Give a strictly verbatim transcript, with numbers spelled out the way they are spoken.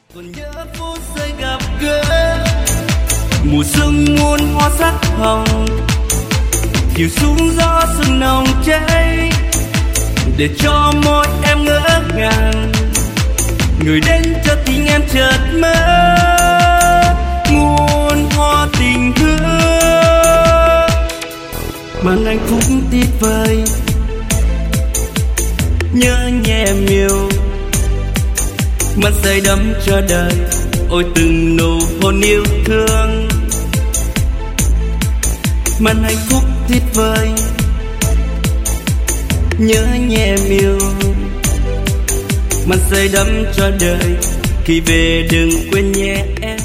Còn nhớ phút giây gặp gỡ, mùa xuân muôn hoa sắc hồng, chiều xuống gió xuân nồng cháy, để cho môi em ngỡ ngàng. Người đến cho tim em chợt mơ, muôn hoa tình thương, mang hạnh phúc tuyệt vời. Nhớ nhẹ miều, mắt say đắm cho đời, ôi từng nụ hôn yêu thương, mang hạnh phúc tuyệt vời. Nhớ nhẹ miều, mắt say đắm cho đời, khi về đừng quên nhé em.